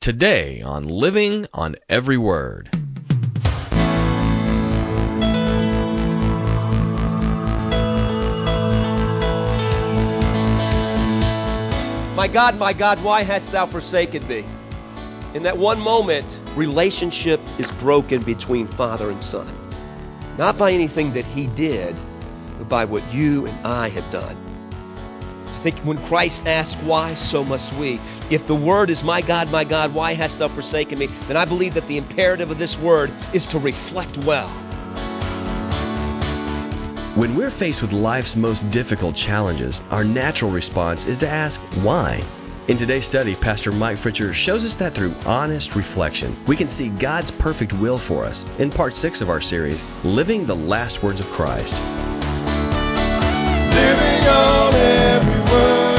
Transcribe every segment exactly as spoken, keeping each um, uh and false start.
today on Living on Every Word. My God, my God, why hast thou forsaken me? In that one moment, relationship is broken between father and son. Not by anything that he did, but by what you and I have done. I think when Christ asked why, so must we. If the word is, my God, my God, why hast thou forsaken me? Then I believe that the imperative of this word is to reflect well. When we're faced with life's most difficult challenges, our natural response is to ask, why? In today's study, Pastor Mike Fritcher shows us that through honest reflection, we can see God's perfect will for us in part six of our series, Living the Last Words of Christ. Living on every word.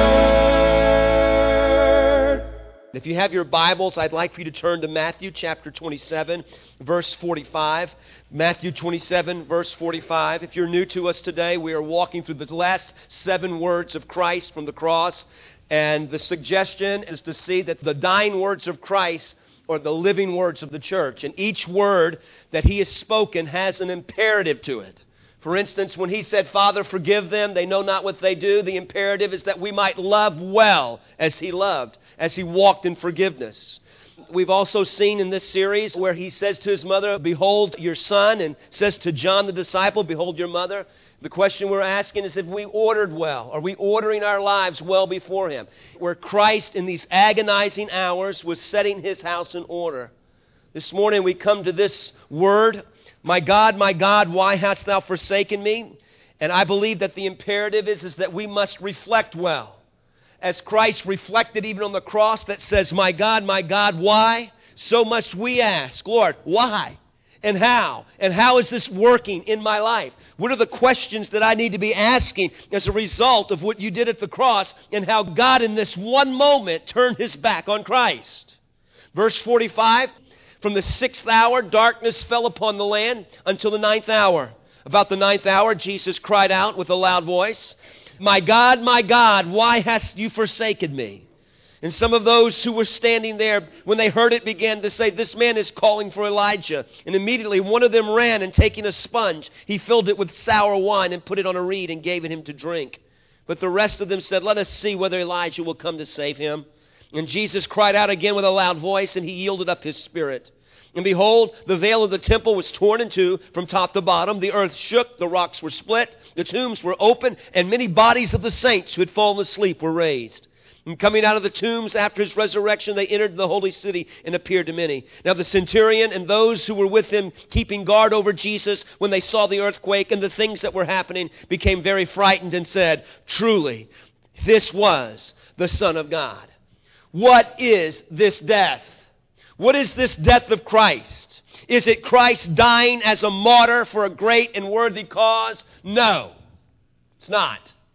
If you have your Bibles, I'd like for you to turn to Matthew chapter twenty-seven, verse forty-five. Matthew twenty-seven, verse forty-five. If you're new to us today, we are walking through the last seven words of Christ from the cross. And the suggestion is to see that the dying words of Christ are the living words of the church. And each word that he has spoken has an imperative to it. For instance, when he said, Father, forgive them, they know not what they do, the imperative is that we might love well as he loved, as he walked in forgiveness. We've also seen in this series where he says to his mother, behold your son, and says to John the disciple, behold your mother. The question we're asking is if we ordered well. Are we ordering our lives well before him? Where Christ in these agonizing hours was setting his house in order. This morning we come to this word, my God, my God, why hast thou forsaken me? And I believe that the imperative is, is that we must reflect well. As Christ reflected even on the cross that says, my God, my God, why? So must we ask, Lord, why? And how? And how is this working in my life? What are the questions that I need to be asking as a result of what you did at the cross and how God in this one moment turned his back on Christ? Verse forty-five, from the sixth hour, darkness fell upon the land until the ninth hour. About the ninth hour, Jesus cried out with a loud voice, my God, my God, why hast you forsaken me? And some of those who were standing there, when they heard it, began to say, this man is calling for Elijah. And immediately one of them ran, and taking a sponge, he filled it with sour wine and put it on a reed and gave it him to drink. But the rest of them said, let us see whether Elijah will come to save him. And Jesus cried out again with a loud voice, and he yielded up his spirit. And behold, the veil of the temple was torn in two from top to bottom. The earth shook, the rocks were split, the tombs were opened, and many bodies of the saints who had fallen asleep were raised. And coming out of the tombs after his resurrection, they entered the holy city and appeared to many. Now the centurion and those who were with him keeping guard over Jesus, when they saw the earthquake and the things that were happening, became very frightened and said, truly, this was the Son of God. What is this death? What is this death of Christ? Is it Christ dying as a martyr for a great and worthy cause? No, it's not.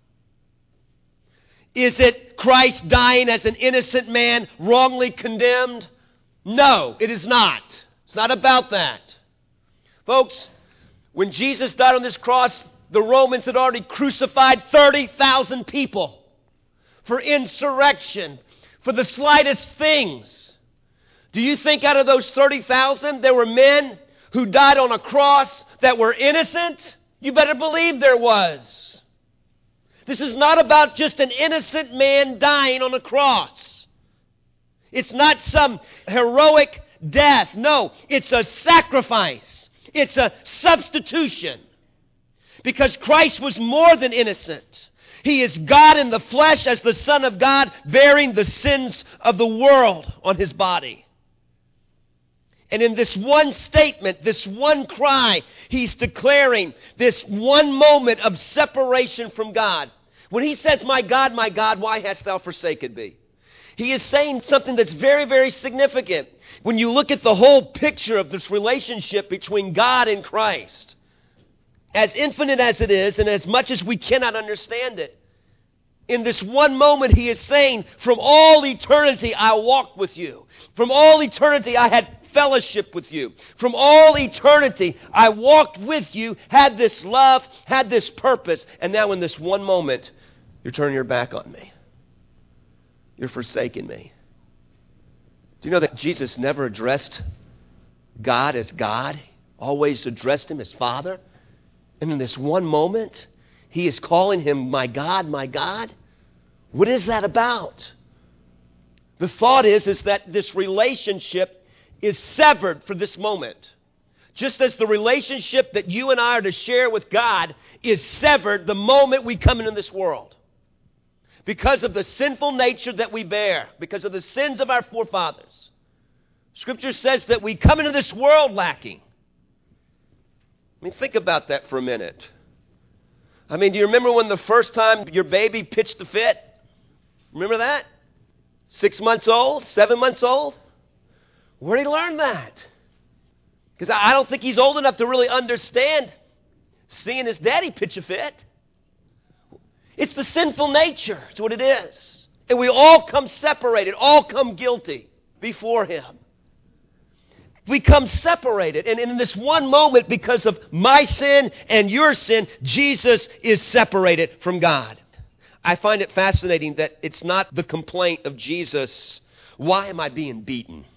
Is it Christ dying as an innocent man wrongly condemned? No, it is not. It's not about that. Folks, when Jesus died on this cross, the Romans had already crucified thirty thousand people for insurrection, for the slightest things. Do you think out of those thirty thousand there were men who died on a cross that were innocent? You better believe there was. This is not about just an innocent man dying on a cross. It's not some heroic death. No, it's a sacrifice. It's a substitution. Because Christ was more than innocent. He is God in the flesh as the Son of God, bearing the sins of the world on his body. And in this one statement, this one cry, he's declaring this one moment of separation from God. When he says, my God, my God, why hast thou forsaken me? He is saying something that's very, very significant. When you look at the whole picture of this relationship between God and Christ, as infinite as it is and as much as we cannot understand it, in this one moment he is saying, from all eternity I walked with you. From all eternity I had fellowship with you. From all eternity, I walked with you, had this love, had this purpose, and now in this one moment, you're turning your back on me. You're forsaking me. Do you know that Jesus never addressed God as God? Always addressed him as Father? And in this one moment, he is calling him, my God, my God. What is that about? The thought is, is that this relationship is severed for this moment. Just as the relationship that you and I are to share with God is severed the moment we come into this world. Because of the sinful nature that we bear, because of the sins of our forefathers. Scripture says that we come into this world lacking. I mean, think about that for a minute. I mean, do you remember when the first time your baby pitched a fit? Remember that? Six months old? Seven months old? Where did he learn that? Because I don't think he's old enough to really understand seeing his daddy pitch a fit. It's the sinful nature. It's what it is. And we all come separated, all come guilty before him. We come separated. And in this one moment, because of my sin and your sin, Jesus is separated from God. I find it fascinating that it's not the complaint of Jesus, why am I being beaten?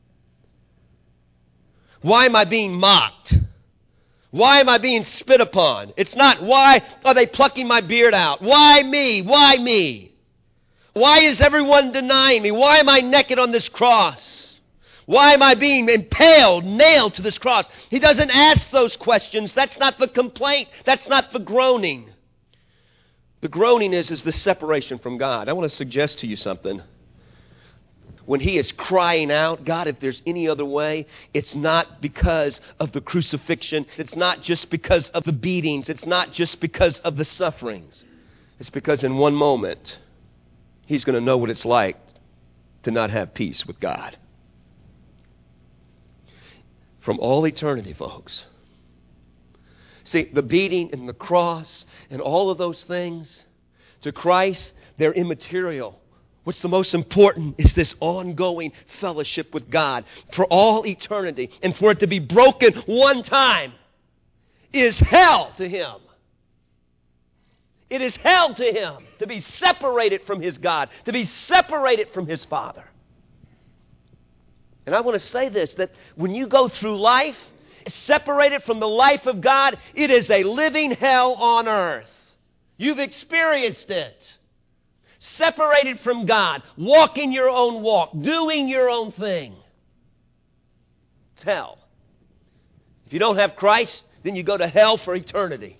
Why am I being mocked? Why am I being spit upon? It's not, why are they plucking my beard out? Why me? Why me? Why is everyone denying me? Why am I naked on this cross? Why am I being impaled, nailed to this cross? He doesn't ask those questions. That's not the complaint. That's not the groaning. The groaning is, is the separation from God. I want to suggest to you something. When he is crying out, God, if there's any other way, it's not because of the crucifixion. It's not just because of the beatings. It's not just because of the sufferings. It's because in one moment, he's going to know what it's like to not have peace with God. From all eternity, folks. See, the beating and the cross and all of those things, to Christ, they're immaterial. What's the most important is this ongoing fellowship with God for all eternity. And for it to be broken one time is hell to him. It is hell to him to be separated from his God, to be separated from his Father. And I want to say this, that when you go through life, separated from the life of God, it is a living hell on earth. You've experienced it. Separated from God, walking your own walk, doing your own thing. It's hell. If you don't have Christ, then you go to hell for eternity.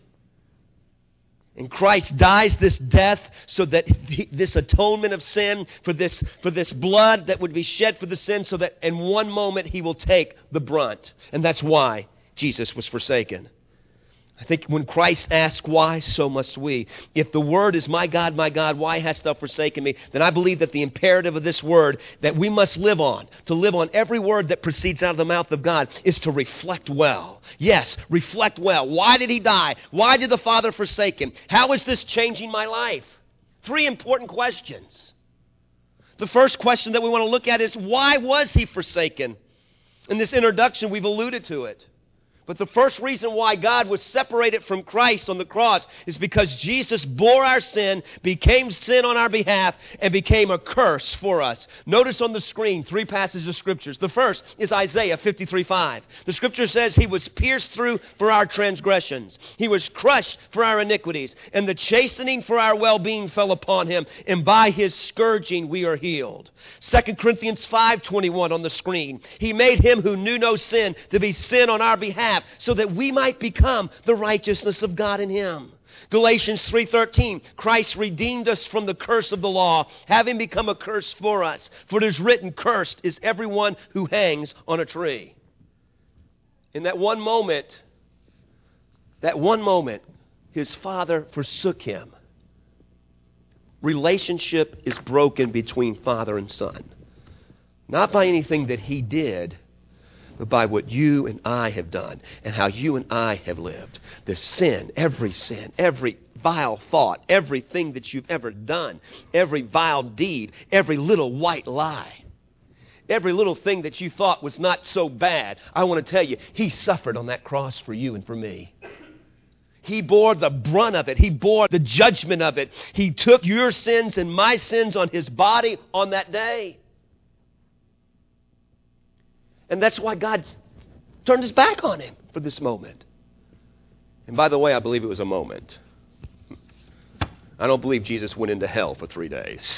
And Christ dies this death so that he, this atonement of sin, for this, for this blood that would be shed for the sin, so that in one moment he will take the brunt. And that's why Jesus was forsaken. I think when Christ asks why, so must we. If the word is, my God, my God, why hast thou forsaken me? Then I believe that the imperative of this word that we must live on, to live on every word that proceeds out of the mouth of God, is to reflect well. Yes, reflect well. Why did he die? Why did the Father forsake him? How is this changing my life? Three important questions. The first question that we want to look at is, why was he forsaken? In this introduction, we've alluded to it. But the first reason why God was separated from Christ on the cross is because Jesus bore our sin, became sin on our behalf, and became a curse for us. Notice on the screen three passages of Scriptures. The first is Isaiah fifty-three five. The Scripture says, he was pierced through for our transgressions. He was crushed for our iniquities. And the chastening for our well-being fell upon him. And by his scourging we are healed. Second Corinthians five twenty-one on the screen. He made him who knew no sin to be sin on our behalf, so that we might become the righteousness of God in him. Galatians three thirteen, Christ redeemed us from the curse of the law, having become a curse for us. For it is written, cursed is everyone who hangs on a tree. In that one moment, that one moment, his Father forsook him. Relationship is broken between Father and Son. Not by anything that he did, but by what you and I have done and how you and I have lived. The sin, every sin, every vile thought, everything that you've ever done, every vile deed, every little white lie, every little thing that you thought was not so bad, I want to tell you, he suffered on that cross for you and for me. He bore the brunt of it. He bore the judgment of it. He took your sins and my sins on his body on that day. And that's why God turned his back on him for this moment. And by the way, I believe it was a moment. I don't believe Jesus went into hell for three days.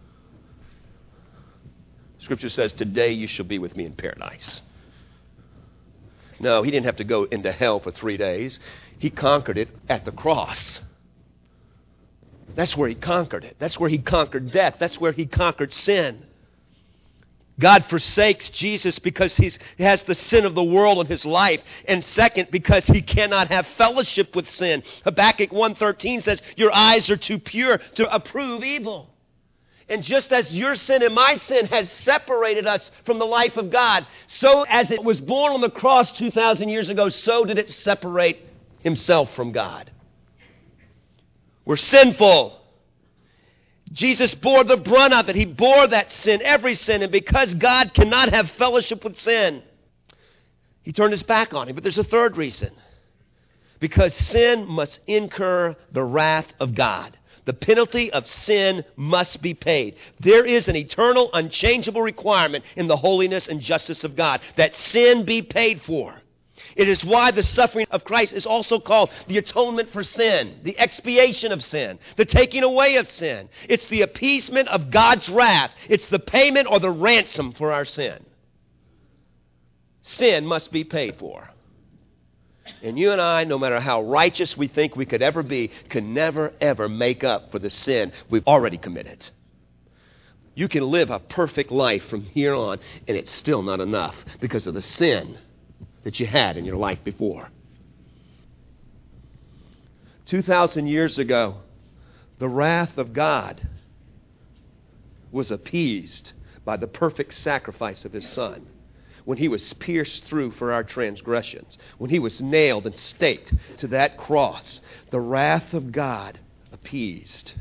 Scripture says, today you shall be with me in paradise. No, he didn't have to go into hell for three days. He conquered it at the cross. That's where he conquered it. That's where he conquered death. That's where he conquered sin. God forsakes Jesus because he's, he has the sin of the world in his life. And second, because he cannot have fellowship with sin. Habakkuk one thirteen says, your eyes are too pure to approve evil. And just as your sin and my sin has separated us from the life of God, so as it was born on the cross two thousand years ago, so did it separate himself from God. We're sinful. Jesus bore the brunt of it. He bore that sin, every sin. And because God cannot have fellowship with sin, he turned his back on him. But there's a third reason. Because sin must incur the wrath of God. The penalty of sin must be paid. There is an eternal, unchangeable requirement in the holiness and justice of God that sin be paid for. It is why the suffering of Christ is also called the atonement for sin, the expiation of sin, the taking away of sin. It's the appeasement of God's wrath. It's the payment or the ransom for our sin. Sin must be paid for. And you and I, no matter how righteous we think we could ever be, can never, ever make up for the sin we've already committed. You can live a perfect life from here on, and it's still not enough because of the sin that you had in your life before. Two thousand years ago, the wrath of God was appeased by the perfect sacrifice of his Son. When he was pierced through for our transgressions, when he was nailed and staked to that cross, the wrath of God appeased.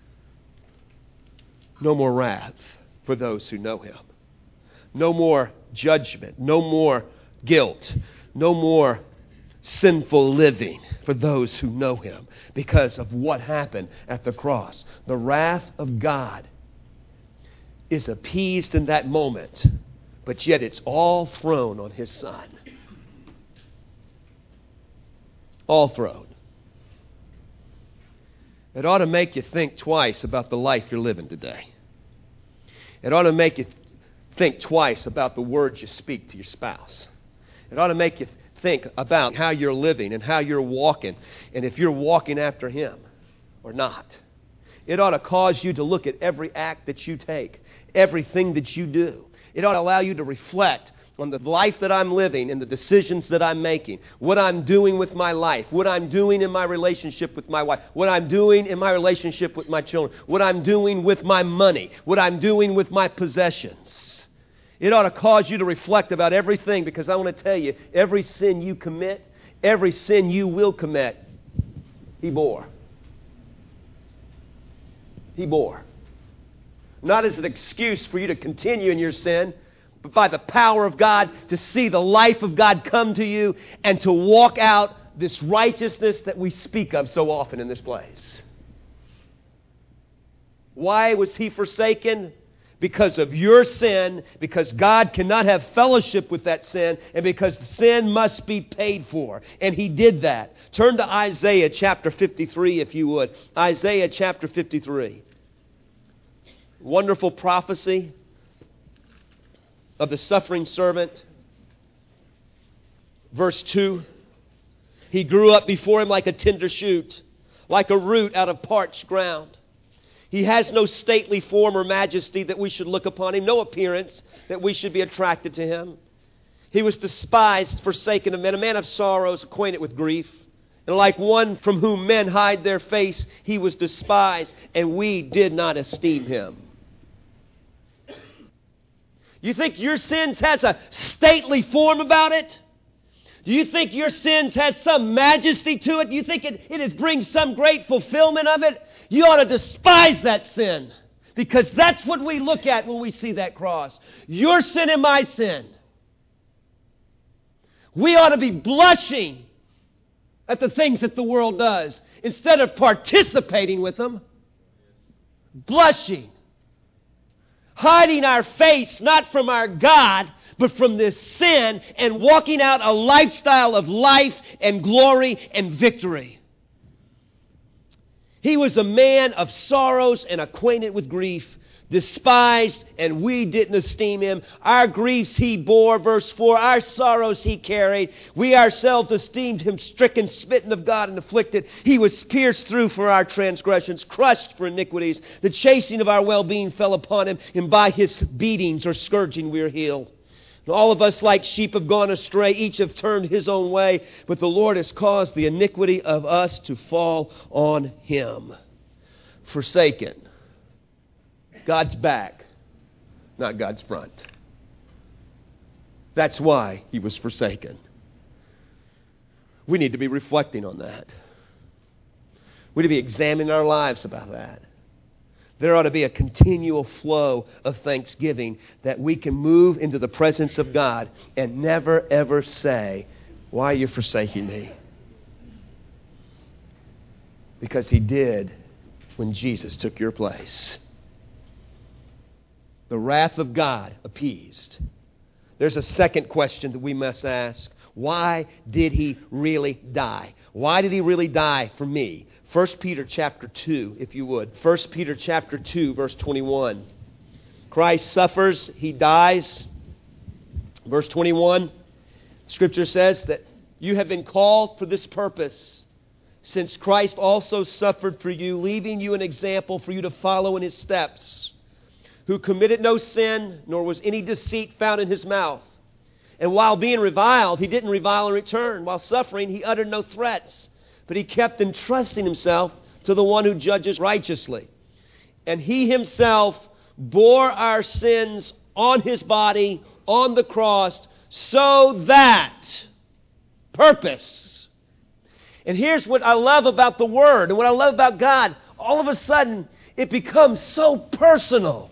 No more wrath for those who know him. No more judgment. No more guilt. No more sinful living for those who know him because of what happened at the cross. The wrath of God is appeased in that moment, but yet it's all thrown on his Son. All thrown. It ought to make you think twice about the life you're living today. It ought to make you think twice about the words you speak to your spouse. It ought to make you think about how you're living and how you're walking, and if you're walking after him or not. It ought to cause you to look at every act that you take, everything that you do. It ought to allow you to reflect on the life that I'm living and the decisions that I'm making, what I'm doing with my life, what I'm doing in my relationship with my wife, what I'm doing in my relationship with my children, what I'm doing with my money, what I'm doing with my possessions. It ought to cause you to reflect about everything, because I want to tell you, every sin you commit, every sin you will commit, he bore. He bore. Not as an excuse for you to continue in your sin, but by the power of God to see the life of God come to you and to walk out this righteousness that we speak of so often in this place. Why was he forsaken? Because of your sin, because God cannot have fellowship with that sin, and because the sin must be paid for. And he did that. Turn to Isaiah chapter fifty-three, if you would. Isaiah chapter fifty-three. Wonderful prophecy of the suffering servant. Verse two. He grew up before him like a tender shoot, like a root out of parched ground. He has no stately form or majesty that we should look upon him, no appearance that we should be attracted to him. He was despised, forsaken of men, a man of sorrows, acquainted with grief. And like one from whom men hide their face, he was despised, and we did not esteem him. You think your sins has a stately form about it? Do you think your sins has some majesty to it? Do you think it, it is brings some great fulfillment of it? You ought to despise that sin, because that's what we look at when we see that cross. Your sin and my sin. We ought to be blushing at the things that the world does instead of participating with them. Blushing. Hiding our face not from our God, but from this sin and walking out a lifestyle of life and glory and victory. He was a man of sorrows and acquainted with grief, despised, and we didn't esteem him. Our griefs he bore, verse four, our sorrows he carried. We ourselves esteemed him stricken, smitten of God, and afflicted. He was pierced through for our transgressions, crushed for iniquities. The chasing of our well-being fell upon him, and by his beatings or scourging we are healed. And all of us like sheep have gone astray, each have turned his own way, but the Lord has caused the iniquity of us to fall on him. Forsaken. God's back, not God's front. That's why he was forsaken. We need to be reflecting on that. We need to be examining our lives about that. There ought to be a continual flow of thanksgiving that we can move into the presence of God and never ever say, "Why are you forsaking me?" Because he did when Jesus took your place. The wrath of God appeased. There's a second question that we must ask. Why did he really die? Why did he really die for me? First Peter chapter two, if you would. First Peter chapter two, verse twenty-one. Christ suffers, he dies. Verse twenty-one, Scripture says that you have been called for this purpose, since Christ also suffered for you, leaving you an example for you to follow in his steps, who committed no sin, nor was any deceit found in his mouth. And while being reviled, he didn't revile in return. While suffering, he uttered no threats, but he kept entrusting himself to the one who judges righteously. And he himself bore our sins on his body, on the cross, so that, purpose. And here's what I love about the Word, and what I love about God. All of a sudden, it becomes so personal.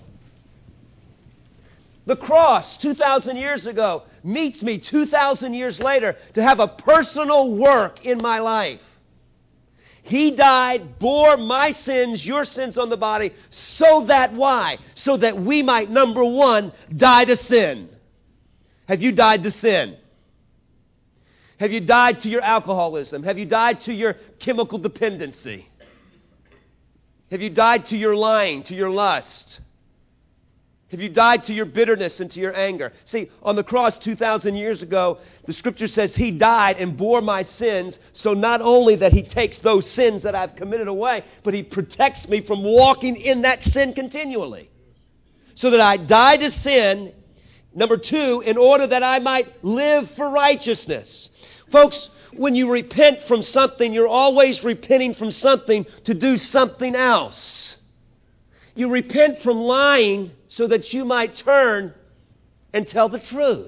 The cross, two thousand years ago, meets me two thousand years later to have a personal work in my life. He died, bore my sins, your sins on the body, so that why? So that we might, number one, die to sin. Have you died to sin? Have you died to your alcoholism? Have you died to your chemical dependency? Have you died to your lying, to your lust? Have you died to your bitterness and to your anger? See, on the cross two thousand years ago, the Scripture says he died and bore my sins, so not only that he takes those sins that I've committed away, but he protects me from walking in that sin continually. So that I die to sin, number two, in order that I might live for righteousness. Folks, when you repent from something, you're always repenting from something to do something else. You repent from lying so that you might turn and tell the truth.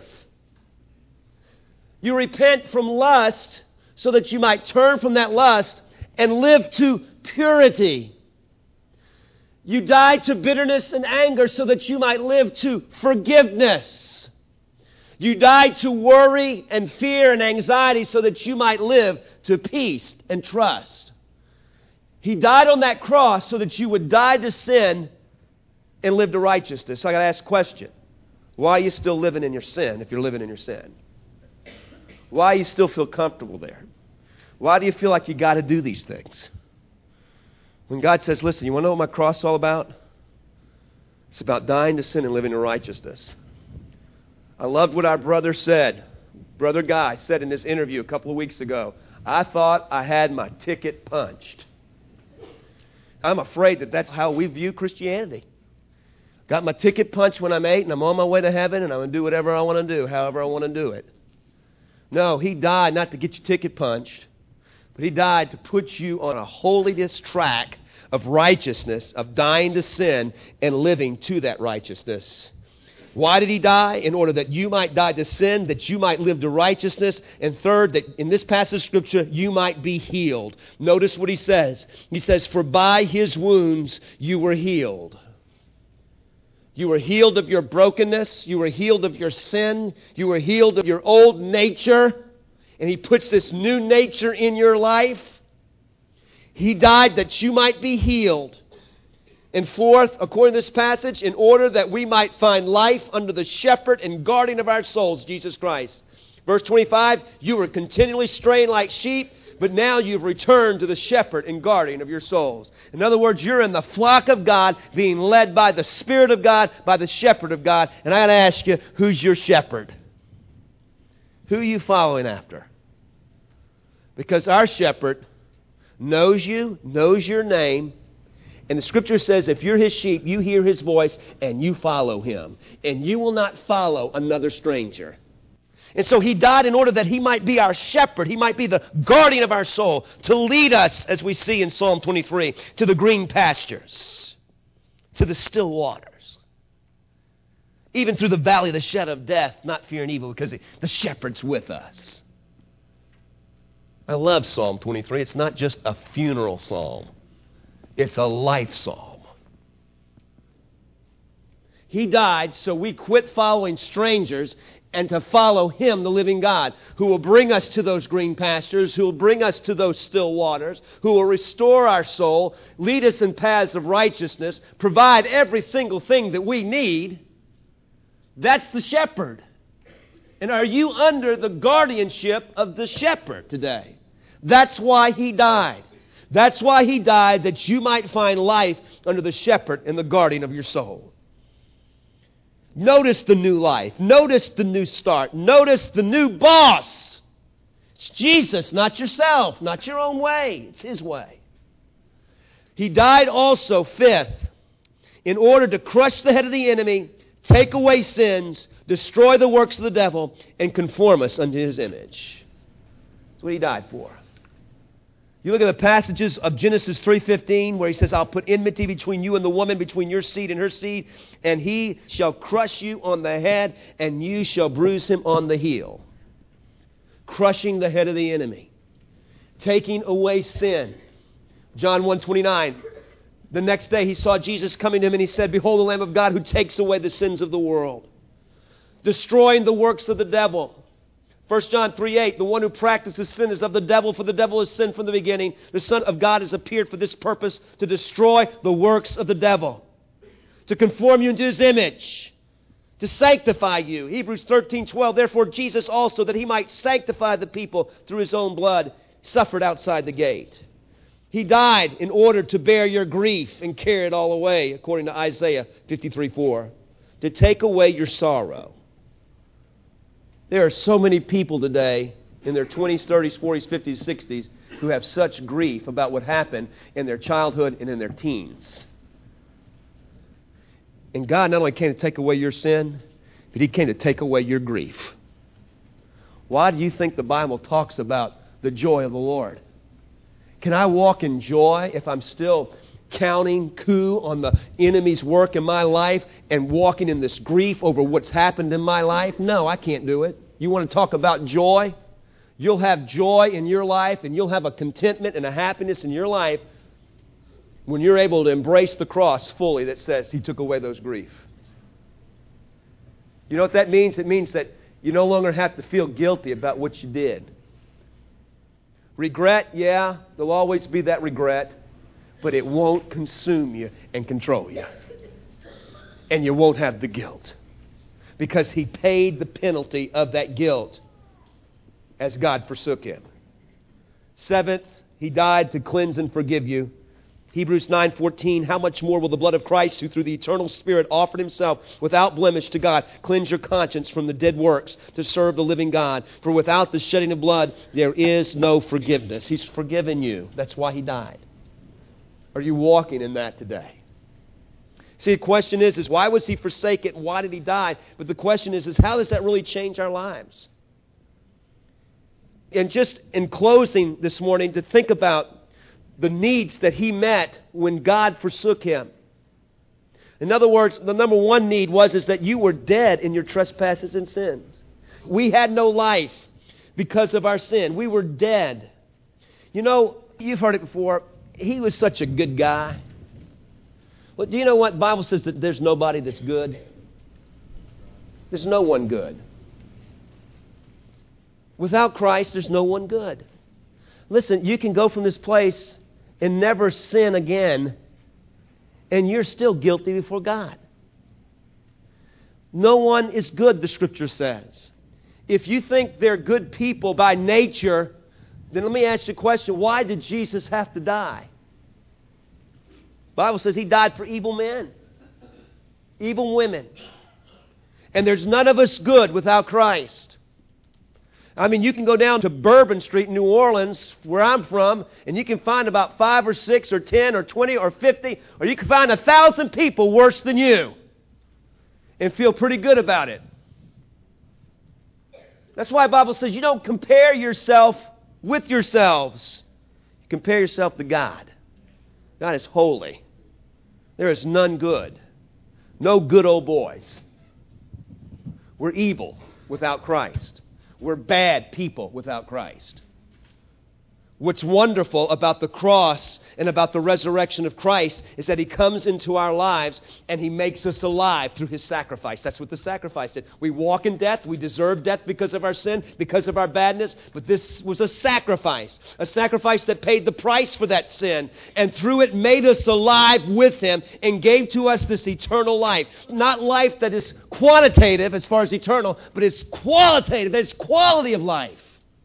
You repent from lust so that you might turn from that lust and live to purity. You die to bitterness and anger so that you might live to forgiveness. You die to worry and fear and anxiety so that you might live to peace and trust. He died on that cross so that you would die to sin and live to righteousness. So I got to ask a question. Why are you still living in your sin if you're living in your sin? Why do you still feel comfortable there? Why do you feel like you got to do these things? When God says, listen, you want to know what my cross is all about? It's about dying to sin and living in righteousness. I loved what our brother said. Brother Guy said in this interview a couple of weeks ago, I thought I had my ticket punched. I'm afraid that that's how we view Christianity. Got my ticket punched when I'm eight, and I'm on my way to heaven, and I'm going to do whatever I want to do, however I want to do it. No, he died not to get your ticket punched, but he died to put you on a holiness track of righteousness, of dying to sin and living to that righteousness. Why did he die? In order that you might die to sin, that you might live to righteousness, and third, that in this passage of Scripture, you might be healed. Notice what he says. He says, for by his wounds you were healed. You were healed of your brokenness. You were healed of your sin. You were healed of your old nature. And he puts this new nature in your life. He died that you might be healed. And fourth, according to this passage, in order that we might find life under the shepherd and guardian of our souls, Jesus Christ. Verse twenty-five, you were continually straying like sheep, but now you've returned to the shepherd and guardian of your souls. In other words, you're in the flock of God, being led by the Spirit of God, by the shepherd of God. And I got to ask you, who's your shepherd? Who are you following after? Because our shepherd knows you, knows your name. And the Scripture says if you're His sheep, you hear His voice and you follow Him. And you will not follow another stranger. And so He died in order that He might be our shepherd. He might be the guardian of our soul, to lead us, as we see in Psalm twenty-three, to the green pastures, to the still waters. Even through the valley of the shadow of death, not fearing evil, because the shepherd's with us. I love Psalm twenty-three. It's not just a funeral psalm. It's a life psalm. He died so we quit following strangers and to follow Him, the living God, who will bring us to those green pastures, who will bring us to those still waters, who will restore our soul, lead us in paths of righteousness, provide every single thing that we need. That's the shepherd. And are you under the guardianship of the shepherd today? That's why He died. That's why He died, that you might find life under the shepherd and the guardian of your soul. Notice the new life. Notice the new start. Notice the new boss. It's Jesus, not yourself, not your own way. It's His way. He died also, fifth, in order to crush the head of the enemy, take away sins, destroy the works of the devil, and conform us unto His image. That's what He died for. You look at the passages of Genesis three fifteen where He says, I'll put enmity between you and the woman, between your seed and her seed, and he shall crush you on the head, and you shall bruise him on the heel. Crushing the head of the enemy. Taking away sin. John one twenty-nine. The next day He saw Jesus coming to Him, and He said, behold the Lamb of God who takes away the sins of the world. Destroying the works of the devil. First John three eight, the one who practices sin is of the devil, for the devil has sinned from the beginning. The Son of God has appeared for this purpose, to destroy the works of the devil, to conform you into His image, to sanctify you. Hebrews thirteen twelve, therefore Jesus also, that He might sanctify the people through His own blood, suffered outside the gate. He died in order to bear your grief and carry it all away, according to Isaiah fifty-three four, to take away your sorrow. There are so many people today in their twenties, thirties, forties, fifties, sixties who have such grief about what happened in their childhood and in their teens. And God not only came to take away your sin, but He came to take away your grief. Why do you think the Bible talks about the joy of the Lord? Can I walk in joy if I'm still counting coup on the enemy's work in my life and walking in this grief over what's happened in my life? No, I can't do it. You want to talk about joy? You'll have joy in your life, and you'll have a contentment and a happiness in your life when you're able to embrace the cross fully that says He took away those grief. You know what that means? It means that you no longer have to feel guilty about what you did. Regret, yeah, there'll always be that regret, but it won't consume you and control you. And you won't have the guilt, because He paid the penalty of that guilt as God forsook Him. Seventh, He died to cleanse and forgive you. Hebrews nine fourteen, how much more will the blood of Christ, who through the eternal Spirit offered Himself without blemish to God, cleanse your conscience from the dead works to serve the living God? For without the shedding of blood, there is no forgiveness. He's forgiven you. That's why He died. Are you walking in that today? See, the question is, is why was He forsaken? Why did He die? But the question is, is how does that really change our lives? And just in closing this morning, to think about the needs that He met when God forsook Him. In other words, the number one need was is that you were dead in your trespasses and sins. We had no life because of our sin. We were dead. You know, you've heard it before. He was such a good guy. Well, do you know what? The Bible says that there's nobody that's good. There's no one good. Without Christ, there's no one good. Listen, you can go from this place and never sin again And you're still guilty before God. No one is good, the Scripture says. If you think they're good people by nature, then let me ask you a question. Why did Jesus have to die? The Bible says He died for evil men, evil women. And there's none of us good without Christ. I mean, you can go down to Bourbon Street in New Orleans, where I'm from, and you can find about five or six or ten or twenty or fifty, or you can find a thousand people worse than you and feel pretty good about it. That's why the Bible says you don't compare yourself with yourselves. You compare yourself to God. God is holy. There is none good. No good old boys. We're evil without Christ. We're bad people without Christ. What's wonderful about the cross and about the resurrection of Christ is that He comes into our lives and He makes us alive through His sacrifice. That's what the sacrifice did. We walk in death. We deserve death because of our sin, because of our badness. But this was a sacrifice. A sacrifice that paid the price for that sin. And through it made us alive with Him and gave to us this eternal life. Not life that is quantitative as far as eternal, but it's qualitative. It's quality of life.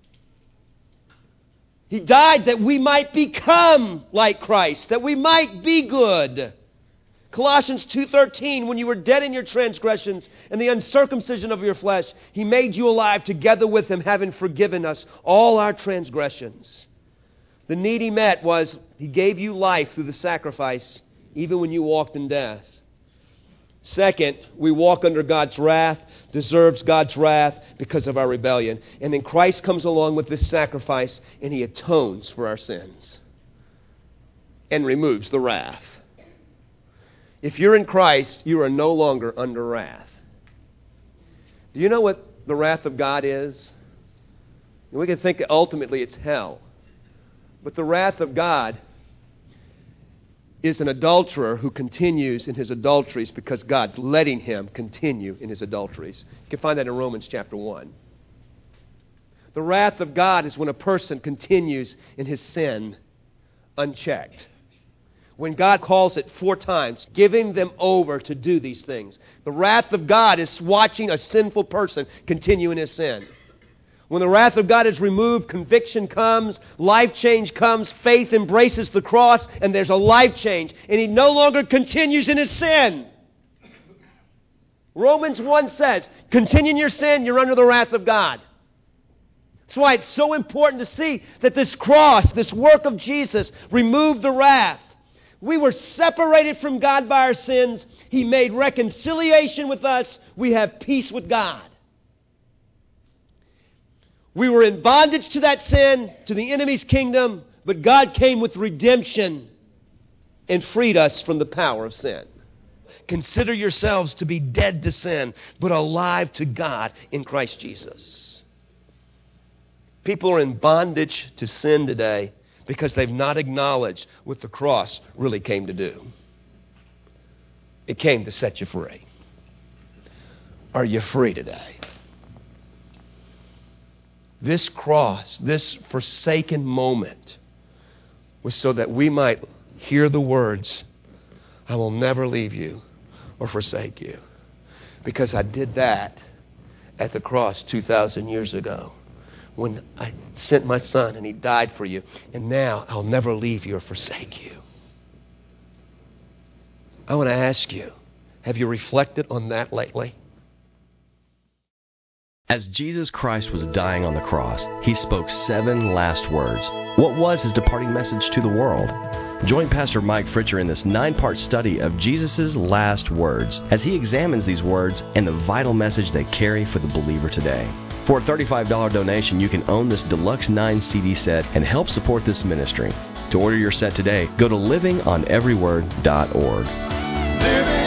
He died that we might become like Christ, that we might be good. Colossians two thirteen, when you were dead in your transgressions and the uncircumcision of your flesh, He made you alive together with Him, having forgiven us all our transgressions. The need He met was He gave you life through the sacrifice, even when you walked in death. Second, we walk under God's wrath, deserves God's wrath because of our rebellion. And then Christ comes along with this sacrifice and He atones for our sins and removes the wrath. If you're in Christ, you are no longer under wrath. Do you know what the wrath of God is? We can think ultimately it's hell. But the wrath of God is an adulterer who continues in his adulteries because God's letting him continue in his adulteries. You can find that in Romans chapter one. The wrath of God is when a person continues in his sin unchecked. When God calls it four times, giving them over to do these things. The wrath of God is watching a sinful person continue in his sin. When the wrath of God is removed, conviction comes, life change comes, faith embraces the cross, and there's a life change. And he no longer continues in his sin. Romans one says, continue in your sin, you're under the wrath of God. That's why it's so important to see that this cross, this work of Jesus, removed the wrath. We were separated from God by our sins. He made reconciliation with us. We have peace with God. We were in bondage to that sin, to the enemy's kingdom, but God came with redemption and freed us from the power of sin. Consider yourselves to be dead to sin, but alive to God in Christ Jesus. People are in bondage to sin today because they've not acknowledged what the cross really came to do. It came to set you free. Are you free today? This cross, this forsaken moment, was so that we might hear the words, I will never leave you or forsake you. Because I did that at the cross two thousand years ago when I sent my Son and He died for you. And now I'll never leave you or forsake you. I want to ask you, have you reflected on that lately? As Jesus Christ was dying on the cross, He spoke seven last words. What was His departing message to the world? Join Pastor Mike Fritcher in this nine-part study of Jesus' last words as he examines these words and the vital message they carry for the believer today. For a thirty-five dollars donation, you can own this Deluxe nine C D set and help support this ministry. To order your set today, go to living on every word dot org. Living